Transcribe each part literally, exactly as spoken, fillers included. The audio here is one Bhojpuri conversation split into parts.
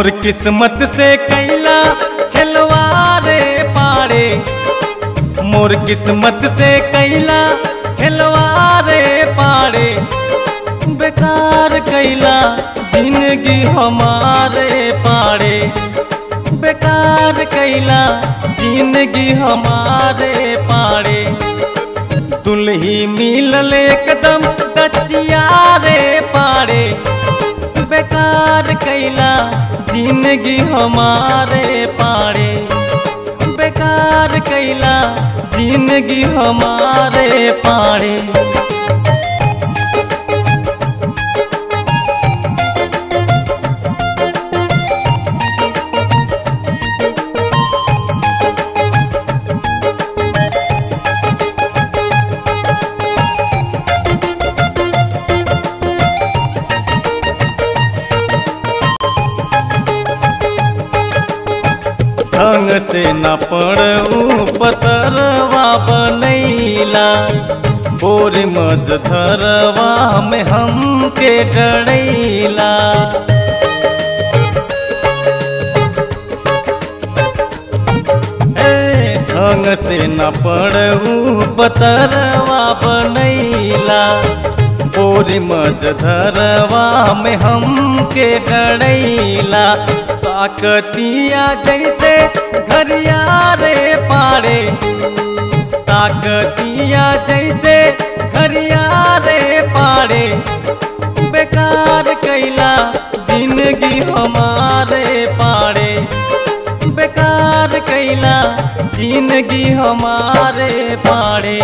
मोर किस्मत से कैला खिलवारे पाड़े, मोर किस्मत से कैला खिलवारे पाड़े। बेकार कैला जिंदगी हमारे पाड़े, बेकार कैला जिंदगी हमारे पाड़े। दुल्ही मिलल एकदम दचिया रे पाड़े, बेकार कैला जिंदगी हमारे पाड़े, बेकार कैला जिंदगी हमारे पाड़े। ढंग से न पड़ू पतरवा बनैला, बोर मझधरवा में हमके डरैला। ढंग से न पड़ू पतरवा बनैला, बोर मझधरवा में हमके डरैला। ताकतिया जैसे घरिया रे पाड़े, ताकतिया जैसे घरिया रे पाड़े। बेकार कैला जिंदगी हमारे पाड़े, बेकार कैला जिंदगी हमारे पाड़े।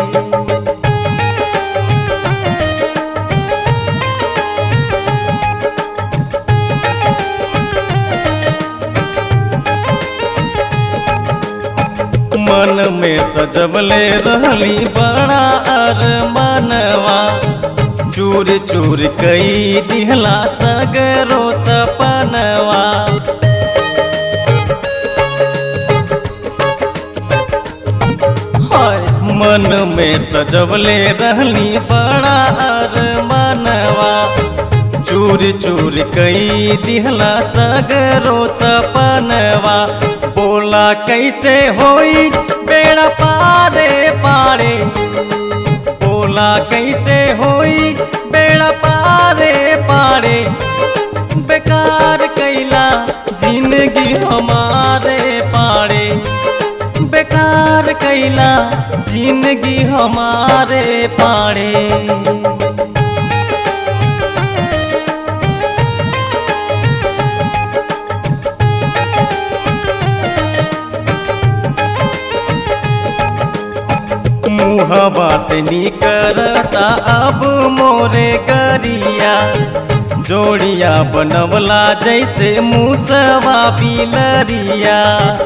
मन में सजवले रहली बड़ा अरमानवा, चूर चूर कई दिहला सगरो सपनवा। मन में सजवले रहली बड़ा अरमानवा, चूर चूर कई दिहला सगरो सपनवा। बोला कैसे होई बेड़ा पारे पाड़े, बोला कैसे होई बेड़ा पारे पाड़े। बेकार कैला जिंदगी हमारे पाड़े, बेकार कैला जिंदगी हमारे पाड़े। मुहवा से निकरता अब मोरे गरिया, जोड़िया बनवला जैसे मूसवा बिलरिया।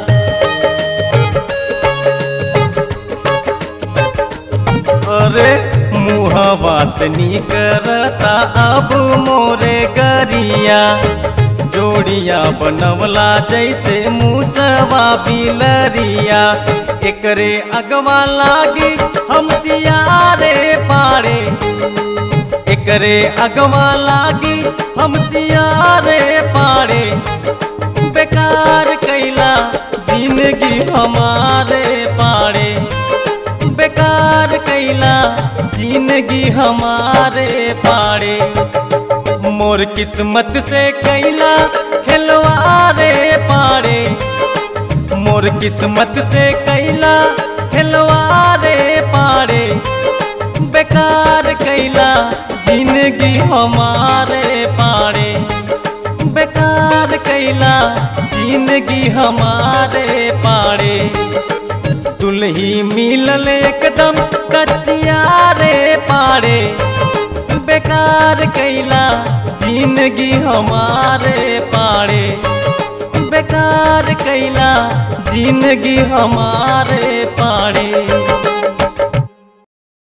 अरे मुहवा से निकरता अब मोरे गरिया, जोड़िया बनवला जैसे मूसवा बिलरिया। एकरे अगवा लागी हम सियारे पाड़े, एकरे अगवा लागी हम सियारे पाड़े। बेकार कैला जिंदगी हमारे पाड़े, बेकार कैला जिंदगी हमारे पाड़े। मोर किस्मत से कैला खिलवारे पाड़े, मोर किस्मत से कैला खिलवारे पाड़े। बेकार कैला जिंदगी हमारे पाड़े, बेकार कैला जिंदगी हमारे पाड़े। दुल्ही मिलल एकदम दचिया रे पाड़े, बेकार कैला जिंदगी हमारे पाड़े, बेकार कैला जिंदगी हमारे पाड़े।